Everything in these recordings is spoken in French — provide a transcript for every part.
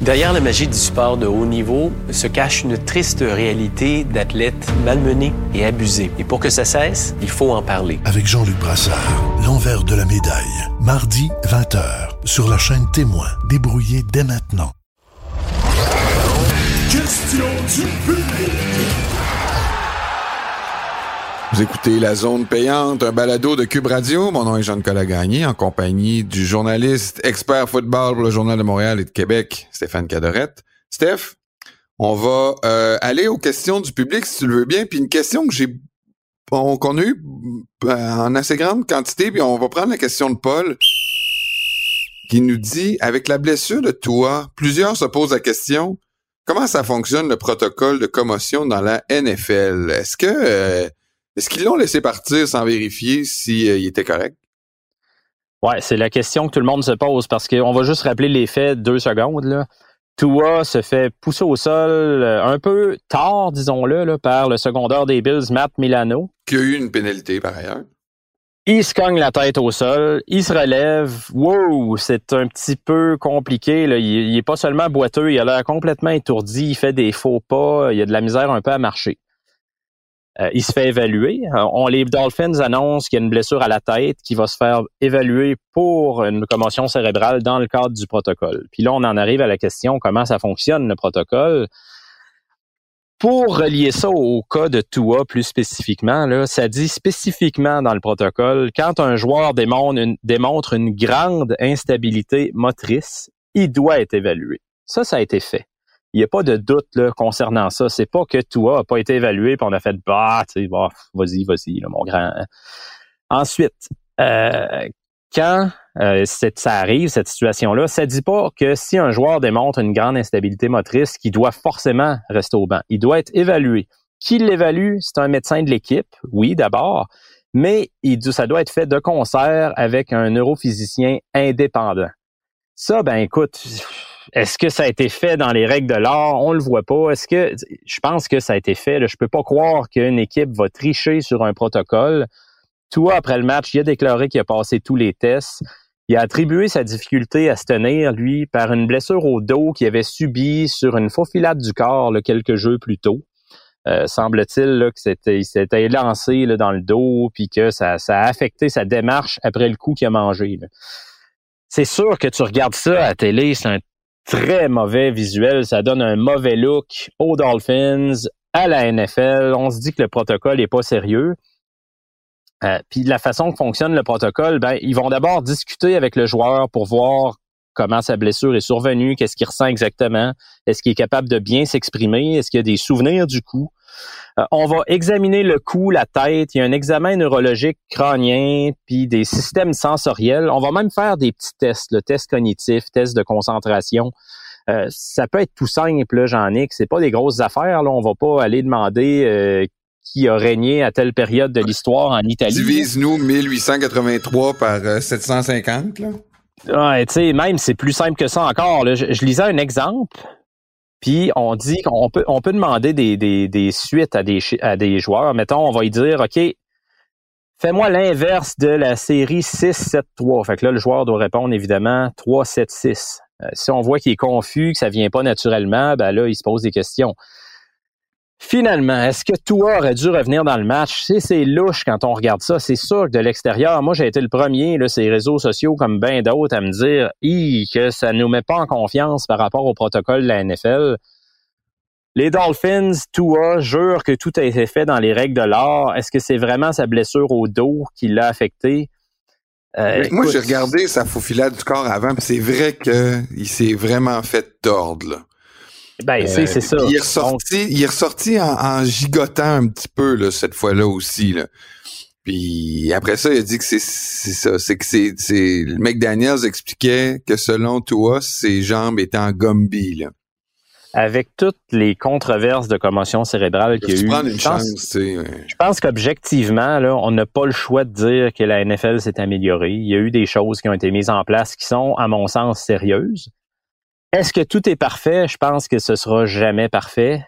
Derrière la magie du sport de haut niveau se cache une triste réalité d'athlètes malmenés et abusés. Et pour que ça cesse, il faut en parler. Avec Jean-Luc Brassard, l'envers de la médaille. Mardi, 20h, sur la chaîne Témoin. Débrouillez dès maintenant. Question du public. Vous écoutez La Zone Payante, un balado de Cube Radio. Mon nom est Jean-Nicolas Gagné, en compagnie du journaliste expert football pour le Journal de Montréal et de Québec, Stéphane Cadorette. Steph, on va aller aux questions du public, si tu le veux bien. Puis une question qu'on a eue en assez grande quantité, puis on va prendre la question de Paul, qui nous dit, avec la blessure de Tua, plusieurs se posent la question, comment ça fonctionne le protocole de commotion dans la NFL? Est-ce qu'ils l'ont laissé partir sans vérifier s'il était correct? Ouais, c'est la question que tout le monde se pose parce qu'on va juste rappeler les faits 2 secondes, là. Tua se fait pousser au sol un peu tard, disons-le, là, par le secondaire des Bills, Matt Milano. Qui a eu une pénalité par ailleurs. Il se cogne la tête au sol, il se relève. Wow, c'est un petit peu compliqué, là. Il est pas seulement boiteux, il a l'air complètement étourdi, il fait des faux pas, il a de la misère un peu à marcher. Il se fait évaluer. Les Dolphins annoncent qu'il y a une blessure à la tête qui va se faire évaluer pour une commotion cérébrale dans le cadre du protocole. Puis là, on en arrive à la question comment ça fonctionne, le protocole. Pour relier ça au cas de Tua plus spécifiquement, là, ça dit spécifiquement dans le protocole, quand un joueur démontre une grande instabilité motrice, il doit être évalué. Ça a été fait. Il n'y a pas de doute là, concernant ça. C'est pas que Tua n'a pas été évalué puis on a fait vas-y, là, mon grand. Ensuite, quand ça arrive, cette situation-là, ça dit pas que si un joueur démontre une grande instabilité motrice, qu'il doit forcément rester au banc. Il doit être évalué. Qui l'évalue? C'est un médecin de l'équipe, oui, d'abord, mais ça doit être fait de concert avec un neurophysicien indépendant. Ça, écoute, est-ce que ça a été fait dans les règles de l'art? On le voit pas. Je pense que ça a été fait. Là. Je peux pas croire qu'une équipe va tricher sur un protocole. Tua, après le match, il a déclaré qu'il a passé tous les tests. Il a attribué sa difficulté à se tenir, lui, par une blessure au dos qu'il avait subie sur une faufilade du corps là, quelques jeux plus tôt. Semble-t-il là, il s'était lancé là, dans le dos puis que ça a affecté sa démarche après le coup qu'il a mangé. Là. C'est sûr que tu regardes ça à la télé, c'est un très mauvais visuel. Ça donne un mauvais look aux Dolphins, à la NFL. On se dit que le protocole est pas sérieux. Puis la façon que fonctionne le protocole, ils vont d'abord discuter avec le joueur pour voir comment sa blessure est survenue, qu'est-ce qu'il ressent exactement, est-ce qu'il est capable de bien s'exprimer, est-ce qu'il y a des souvenirs du coup. On va examiner le cou, la tête, il y a un examen neurologique crânien, puis des systèmes sensoriels. On va même faire des petits tests, le test cognitif, test de concentration. Ça peut être tout simple, là, Jean-Nic, c'est pas des grosses affaires. Là. On va pas aller demander qui a régné à telle période de l'histoire en Italie. Divise-nous 1883 par 750, là. Ouais, tu sais, même c'est plus simple que ça encore. Là. Je lisais un exemple. Puis on dit qu'on peut demander des suites à des joueurs. Mettons, on va lui dire, OK, fais-moi l'inverse de la série 6-7-3. Fait que là, le joueur doit répondre évidemment 3-7-6. Si on voit qu'il est confus, que ça vient pas naturellement, là, il se pose des questions. Finalement, est-ce que Tua aurait dû revenir dans le match? C'est louche quand on regarde ça. C'est sûr que de l'extérieur, moi, j'ai été le premier, là, ces réseaux sociaux comme bien d'autres, à me dire que ça ne nous met pas en confiance par rapport au protocole de la NFL. Les Dolphins, Tua, jurent que tout a été fait dans les règles de l'art. Est-ce que c'est vraiment sa blessure au dos qui l'a affecté? Moi, j'ai regardé sa faufilade du corps avant, puis c'est vrai qu'il s'est vraiment fait tordre, là. C'est ça. Il est ressorti en gigotant un petit peu là, cette fois-là aussi. Là. Puis après ça, il a dit que c'est ça. C'est que le McDaniels expliquait que selon Tua, ses jambes étaient en Gumby. Là. Avec toutes les controverses de commotion cérébrale qu'il y a eu, je pense qu'objectivement, là, on n'a pas le choix de dire que la NFL s'est améliorée. Il y a eu des choses qui ont été mises en place qui sont, à mon sens, sérieuses. Est-ce que tout est parfait? Je pense que ce sera jamais parfait.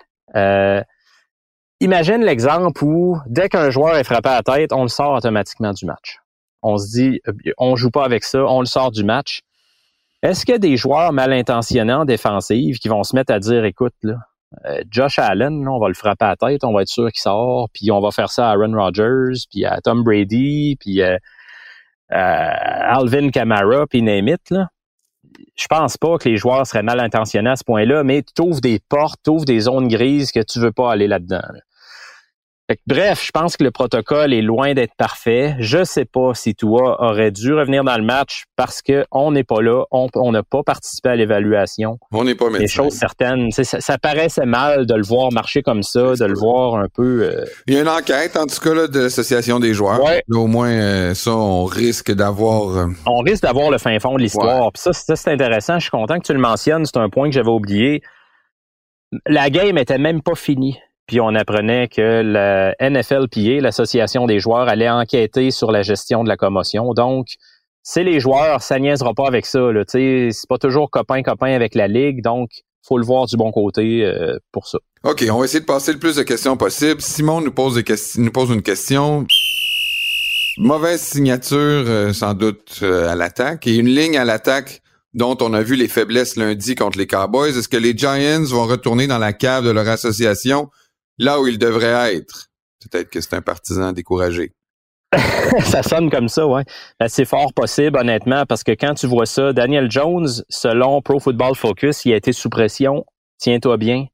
Imagine l'exemple où, dès qu'un joueur est frappé à la tête, on le sort automatiquement du match. On se dit, on joue pas avec ça, on le sort du match. Est-ce qu'il y a des joueurs mal intentionnés en défensive qui vont se mettre à dire, écoute, là, Josh Allen, là, on va le frapper à la tête, on va être sûr qu'il sort, puis on va faire ça à Aaron Rodgers, puis à Tom Brady, puis Alvin Kamara, puis name it, là. Je pense pas que les joueurs seraient mal intentionnés à ce point-là, mais tu ouvres des portes, tu ouvres des zones grises que tu veux pas aller là-dedans. Là. Fait que, bref, je pense que le protocole est loin d'être parfait. Je sais pas si Tua aurait dû revenir dans le match parce que on n'est pas là, on n'a pas participé à l'évaluation. On n'est pas médecin. Des choses certaines. Ça paraissait mal de le voir marcher comme ça, de le voir un peu... Il y a une enquête, en tout cas, là, de l'Association des joueurs. Ouais. Là, au moins, ça, on risque d'avoir... On risque d'avoir le fin fond de l'histoire. Ouais. Puis ça, c'est intéressant. Je suis content que tu le mentionnes. C'est un point que j'avais oublié. La game était même pas finie. Puis on apprenait que la NFLPA, l'Association des joueurs, allait enquêter sur la gestion de la commotion. Donc, c'est les joueurs, ça niaisera pas avec ça. Là, c'est pas toujours copain-copain avec la Ligue, donc faut le voir du bon côté pour ça. OK, on va essayer de passer le plus de questions possible. Simon nous pose une question. Mauvaise signature, sans doute, à l'attaque. Et une ligne à l'attaque dont on a vu les faiblesses lundi contre les Cowboys. Est-ce que les Giants vont retourner dans la cave de leur association là où ils devraient être? Peut-être que c'est un partisan découragé. Ça sonne comme ça, ouais. Ben, c'est fort possible, honnêtement, parce que quand tu vois ça, Daniel Jones, selon Pro Football Focus, il a été sous pression, tiens-toi bien,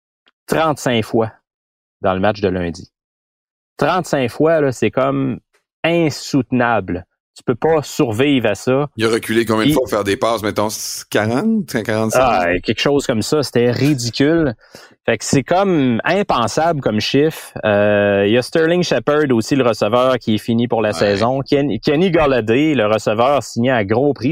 35 fois dans le match de lundi. 35 fois, là, c'est comme insoutenable. Tu peux pas survivre à ça. Il a reculé combien de fois pour faire des passes, mettons 40, 45? Ah, quelque chose comme ça, c'était ridicule. Fait que c'est comme impensable comme chiffre. Il y a Sterling Shepard aussi, le receveur, qui est fini pour la saison. Kenny Golladay, le receveur, signé à gros prix.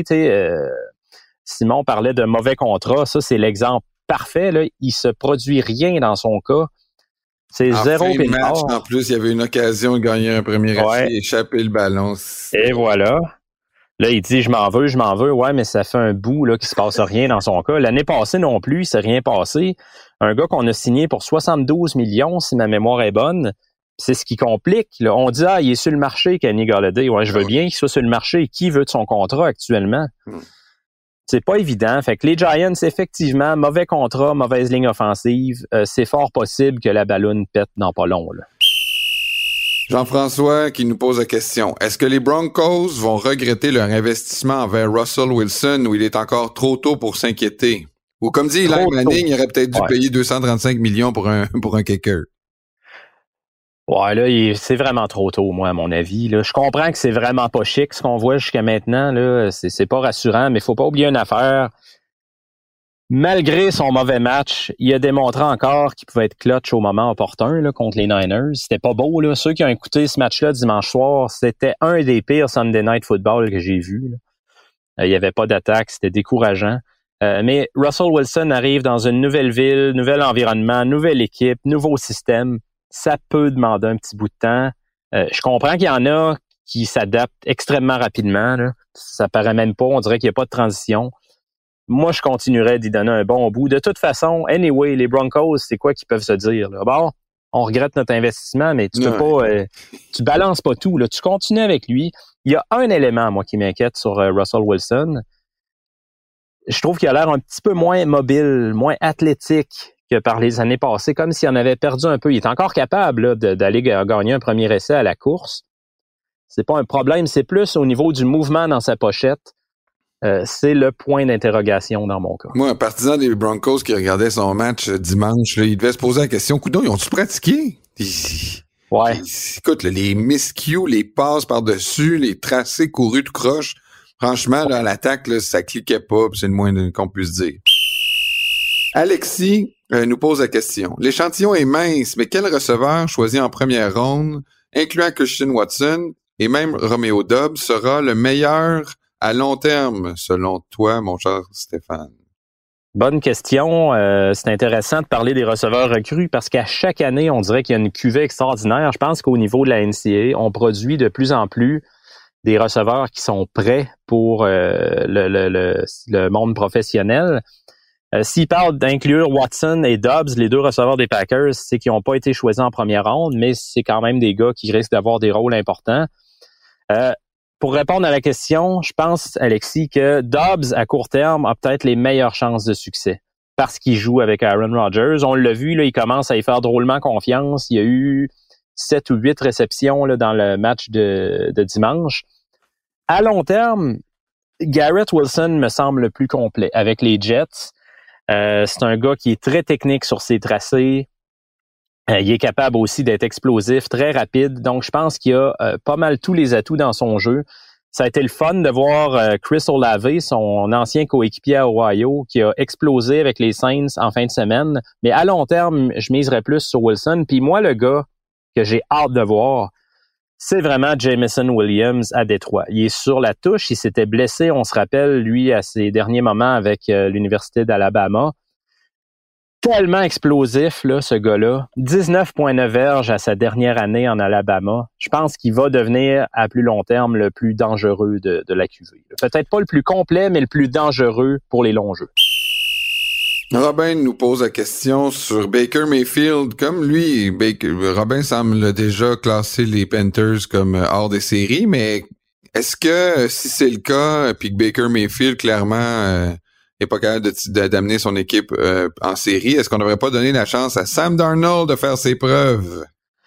Simon parlait de mauvais contrat. Ça, c'est l'exemple parfait. Là. Il se produit rien dans son cas. C'est zéro fin de match, pénard. en plus, il y avait une occasion de gagner un premier essai, échapper le ballon. Et voilà. Là, il dit, je m'en veux. Ouais, mais ça fait un bout là qu'il se passe rien dans son cas. L'année passée non plus, il s'est rien passé. Un gars qu'on a signé pour 72 millions, si ma mémoire est bonne, c'est ce qui complique. Là. On dit, il est sur le marché, Kenny Golladay. Ouais, je veux bien qu'il soit sur le marché. Qui veut de son contrat actuellement? C'est pas évident. Fait que les Giants, effectivement, mauvais contrat, mauvaise ligne offensive. C'est fort possible que la balloune pète dans pas long. Là. Jean-François qui nous pose la question. Est-ce que les Broncos vont regretter leur investissement envers Russell Wilson ou il est encore trop tôt pour s'inquiéter? Ou comme dit Eli Manning, il aurait peut-être dû payer 235 millions pour un kicker. Ouais, là, c'est vraiment trop tôt, moi, à mon avis. Là. Je comprends que c'est vraiment pas chic ce qu'on voit jusqu'à maintenant. Là, c'est pas rassurant, mais faut pas oublier une affaire. Malgré son mauvais match, il a démontré encore qu'il pouvait être clutch au moment opportun là, contre les Niners. C'était pas beau. Là. Ceux qui ont écouté ce match-là dimanche soir, c'était un des pires Sunday Night Football que j'ai vu. Il y avait pas d'attaque, c'était décourageant. Mais Russell Wilson arrive dans une nouvelle ville, nouvel environnement, nouvelle équipe, nouveau système. Ça peut demander un petit bout de temps. Je comprends qu'il y en a qui s'adaptent extrêmement rapidement. Là. Ça paraît même pas. On dirait qu'il n'y a pas de transition. Moi, je continuerais d'y donner un bon bout. De toute façon, anyway, les Broncos, c'est quoi qu'ils peuvent se dire? Là? Bon, on regrette notre investissement, mais tu peux pas, tu balances pas tout. Là. Tu continues avec lui. Il y a un élément, moi, qui m'inquiète sur Russell Wilson. Je trouve qu'il a l'air un petit peu moins mobile, moins athlétique que par les années passées, comme s'il en avait perdu un peu. Il est encore capable là, d'aller gagner un premier essai à la course. C'est pas un problème, c'est plus au niveau du mouvement dans sa pochette. C'est le point d'interrogation dans mon cas. Moi, un partisan des Broncos qui regardait son match dimanche, là, il devait se poser la question, coudonc, ils ont-tu pratiqué? Ouais. Écoute, là, les miscues, les passes par-dessus, les tracés courus de croche, franchement, là, à l'attaque, là, ça cliquait pas, c'est le moins qu'on puisse dire. Alexis nous pose la question. L'échantillon est mince, mais quel receveur choisi en première ronde, incluant Christian Watson et même Romeo Doubs, sera le meilleur à long terme, selon toi, mon cher Stéphane? Bonne question. C'est intéressant de parler des receveurs recrues parce qu'à chaque année, on dirait qu'il y a une cuvée extraordinaire. Je pense qu'au niveau de la NCAA, on produit de plus en plus des receveurs qui sont prêts pour le monde professionnel. S'il parle d'inclure Watson et Doubs, les deux receveurs des Packers, c'est qu'ils n'ont pas été choisis en première ronde, mais c'est quand même des gars qui risquent d'avoir des rôles importants. pour répondre à la question, je pense, Alexis, que Dobbs, à court terme, a peut-être les meilleures chances de succès parce qu'il joue avec Aaron Rodgers. On l'a vu, là, il commence à y faire drôlement confiance. Il y a eu 7 ou 8 réceptions là, dans le match de dimanche. À long terme, Garrett Wilson me semble le plus complet avec les Jets. C'est un gars qui est très technique sur ses tracés. Il est capable aussi d'être explosif, très rapide. Donc, je pense qu'il a pas mal tous les atouts dans son jeu. Ça a été le fun de voir Chris Olave, son ancien coéquipier à Ohio, qui a explosé avec les Saints en fin de semaine. Mais à long terme, je miserais plus sur Wilson. Puis moi, le gars que j'ai hâte de voir, c'est vraiment Jameson Williams à Détroit. Il est sur la touche. Il s'était blessé, on se rappelle, lui, à ses derniers moments avec l'Université d'Alabama. Tellement explosif, là, ce gars-là. 19,9 verges à sa dernière année en Alabama. Je pense qu'il va devenir, à plus long terme, le plus dangereux de la QV. Peut-être pas le plus complet, mais le plus dangereux pour les longs jeux. Robin nous pose la question sur Baker Mayfield. Comme lui, Robin semble déjà classer les Panthers comme hors des séries, mais est-ce que si c'est le cas, puis que Baker Mayfield clairement n'est pas capable d'amener son équipe en série, est-ce qu'on ne devrait pas donner la chance à Sam Darnold de faire ses preuves?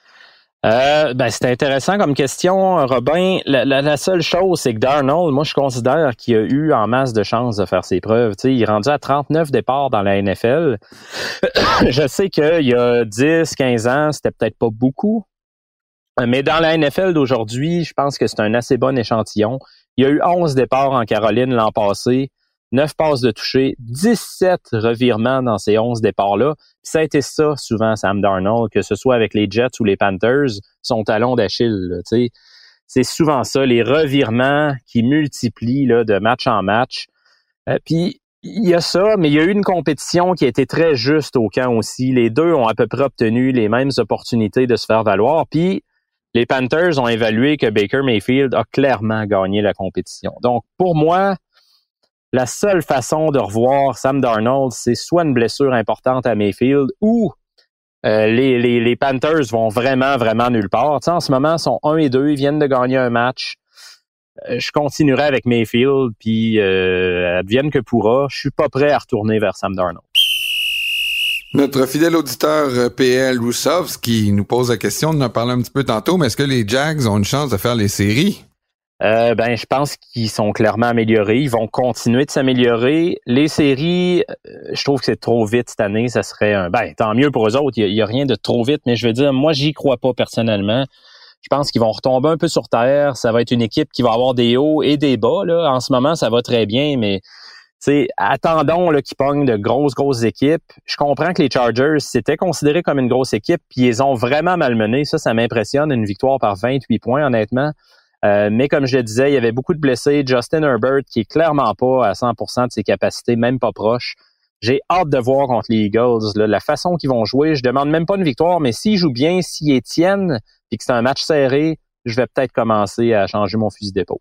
C'est intéressant comme question, Robin. La seule chose, c'est que Darnold, moi, je considère qu'il a eu en masse de chances de faire ses preuves. Tu sais, il est rendu à 39 départs dans la NFL. Je sais qu'il y a 10, 15 ans, c'était peut-être pas beaucoup. Mais dans la NFL d'aujourd'hui, je pense que c'est un assez bon échantillon. Il y a eu 11 départs en Caroline l'an passé. 9 passes de toucher, 17 revirements dans ces 11 départs-là. Puis ça a été ça, souvent, Sam Darnold, que ce soit avec les Jets ou les Panthers, son talon d'Achille. Là, c'est souvent ça, les revirements qui multiplient là, de match en match. Puis il y a ça, mais il y a eu une compétition qui a été très juste au camp aussi. Les deux ont à peu près obtenu les mêmes opportunités de se faire valoir. Puis les Panthers ont évalué que Baker Mayfield a clairement gagné la compétition. Donc, pour moi, la seule façon de revoir Sam Darnold, c'est soit une blessure importante à Mayfield ou les Panthers vont vraiment nulle part. Tu sais, en ce moment, ils sont 1-2, ils viennent de gagner un match. Je continuerai avec Mayfield, puis advienne que pourra. Je suis pas prêt à retourner vers Sam Darnold. Notre fidèle auditeur PL Rousseff qui nous pose la question, on en a parlé un petit peu tantôt, mais est-ce que les Jags ont une chance de faire les séries? Je pense qu'ils sont clairement améliorés. Ils vont continuer de s'améliorer. Les séries, je trouve que c'est trop vite cette année. Ça serait tant mieux pour eux autres. Il y a rien de trop vite, mais je veux dire, moi, j'y crois pas personnellement. Je pense qu'ils vont retomber un peu sur terre. Ça va être une équipe qui va avoir des hauts et des bas. Là. En ce moment, ça va très bien, mais attendons là, qu'ils pognent de grosses équipes. Je comprends que les Chargers, c'était considéré comme une grosse équipe, puis ils ont vraiment malmené. Ça m'impressionne, une victoire par 28 points, honnêtement. Mais comme je le disais, il y avait beaucoup de blessés. Justin Herbert, qui est clairement pas à 100% de ses capacités, même pas proche. J'ai hâte de voir contre les Eagles là, la façon qu'ils vont jouer. Je demande même pas une victoire, mais s'ils jouent bien, s'ils y tiennent, puis que c'est un match serré, je vais peut-être commencer à changer mon fusil d'épaule.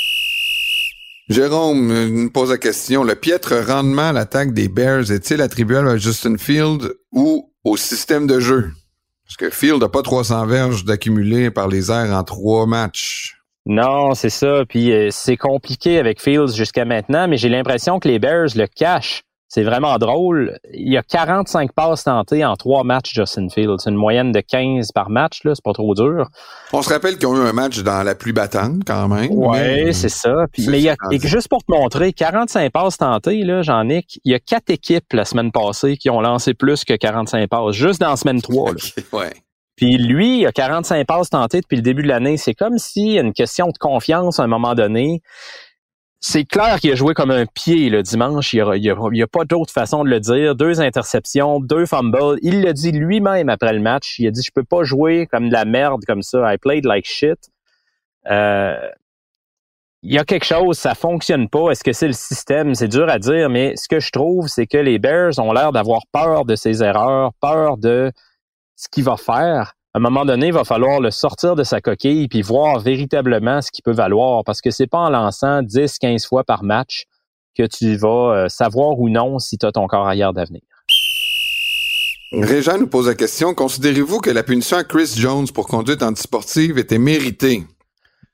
Jérôme nous pose la question. Le piètre rendement à l'attaque des Bears est-il attribuable à Justin Field ou au système de jeu? Parce que Field n'a pas 300 verges d'accumuler par les airs en 3 matchs. Non, c'est ça. Puis c'est compliqué avec Fields jusqu'à maintenant, mais j'ai l'impression que les Bears le cachent. C'est vraiment drôle. Il y a 45 passes tentées en 3 matchs, Justin Fields. C'est une moyenne de 15 par match, là. C'est pas trop dur. On se rappelle qu'ils ont eu un match dans la pluie battante, quand même. Oui, c'est ça. Puis, mais juste pour te montrer, 45 passes tentées, là, Jean-Nic, il y a 4 équipes la semaine passée qui ont lancé plus que 45 passes, juste dans la semaine 3. Là. Ouais. Puis lui, il a 45 passes tentées depuis le début de l'année. C'est comme si une question de confiance à un moment donné. C'est clair qu'il a joué comme un pied le dimanche. Il y a pas d'autre façon de le dire. 2 interceptions, 2 fumbles. Il l'a dit lui-même après le match. Il a dit, je peux pas jouer comme de la merde comme ça. I played like shit. Il y a quelque chose, ça fonctionne pas. Est-ce que c'est le système? C'est dur à dire, mais ce que je trouve, c'est que les Bears ont l'air d'avoir peur de ses erreurs, peur de ce qu'il va faire. À un moment donné, il va falloir le sortir de sa coquille puis voir véritablement ce qu'il peut valoir, parce que c'est pas en lançant 10-15 fois par match que tu vas savoir ou non si tu as ton corps arrière d'avenir. Régent nous pose la question, considérez-vous que la punition à Chris Jones pour conduite antisportive était méritée?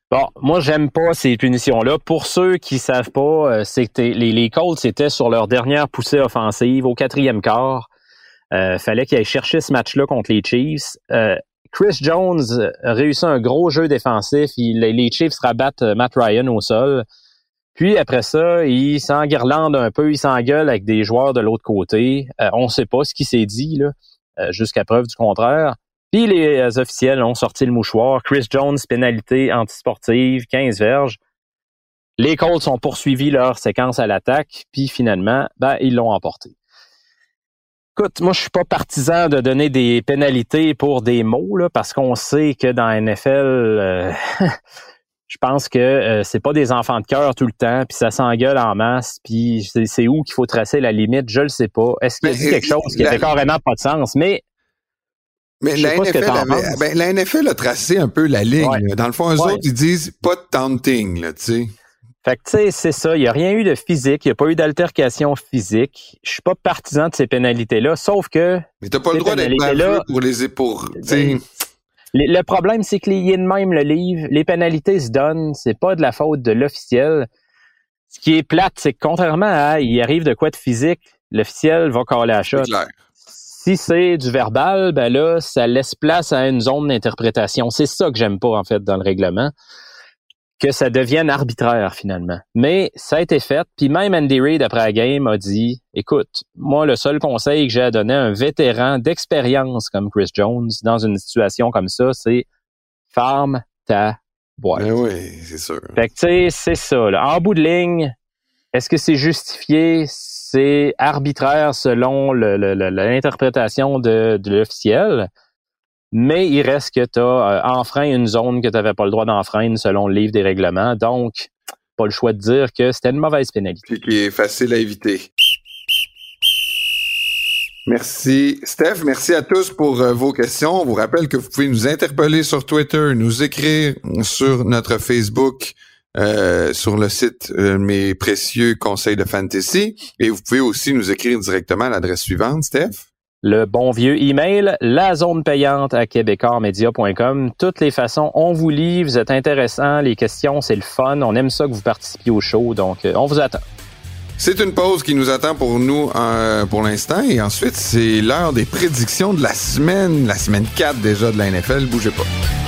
Bon, moi, j'aime pas ces punitions-là. Pour ceux qui savent pas, les Colts étaient sur leur dernière poussée offensive au 4e quart. Fallait qu'ils aillent chercher ce match-là contre les Chiefs. Chris Jones a réussi un gros jeu défensif. Les Chiefs rabattent Matt Ryan au sol. Puis après ça, il s'enguirlande un peu, il s'engueule avec des joueurs de l'autre côté. On sait pas ce qui s'est dit, là, jusqu'à preuve du contraire. Puis les officiels ont sorti le mouchoir. Chris Jones, pénalité antisportive, 15 verges. Les Colts ont poursuivi leur séquence à l'attaque, puis finalement, ils l'ont emporté. Écoute, moi, je suis pas partisan de donner des pénalités pour des mots, là, parce qu'on sait que dans la NFL, je pense que c'est pas des enfants de cœur tout le temps, puis ça s'engueule en masse, puis c'est où qu'il faut tracer la limite, je le sais pas. Est-ce qu'il a dit quelque chose qui avait carrément pas de sens? Mais la NFL a tracé un peu la ligne. Ouais. Dans le fond, eux autres, ils disent pas de taunting, là, tu sais. Fait que, tu sais, c'est ça. Il n'y a rien eu de physique. Il n'y a pas eu d'altercation physique. Je suis pas partisan de ces pénalités-là, sauf que... Mais t'as pas le droit d'être baveux pour le problème, c'est que il est de même le livre. Les pénalités se donnent. C'est pas de la faute de l'officiel. Ce qui est plate, c'est que contrairement à il arrive de quoi de physique, l'officiel va caler la shot. Si c'est du verbal, là, ça laisse place à une zone d'interprétation. C'est ça que j'aime pas, en fait, dans le règlement. Que ça devienne arbitraire, finalement. Mais ça a été fait. Puis même Andy Reid, après la game, a dit, écoute, moi, le seul conseil que j'ai à donner à un vétéran d'expérience comme Chris Jones dans une situation comme ça, c'est ferme ta boîte. Ben oui, c'est sûr. Fait que, tu sais, c'est ça, là. En bout de ligne, est-ce que c'est justifié? C'est arbitraire selon l'interprétation de l'officiel, mais il reste que tu as enfreint une zone que tu n'avais pas le droit d'enfreindre selon le livre des règlements. Donc, pas le choix de dire que c'était une mauvaise pénalité. Puis qui est facile à éviter. Merci, Steph. Merci à tous pour vos questions. On vous rappelle que vous pouvez nous interpeller sur Twitter, nous écrire sur notre Facebook, sur le site Mes précieux conseils de fantasy. Et vous pouvez aussi nous écrire directement à l'adresse suivante, Steph. Le bon vieux email, lazonepayante@quebecormedia.com. Toutes les façons, on vous lit, vous êtes intéressants, les questions, c'est le fun. On aime ça que vous participiez au show, donc on vous attend. C'est une pause qui nous attend pour nous pour l'instant. Et ensuite, c'est l'heure des prédictions de la semaine 4 déjà de la NFL. Bougez pas.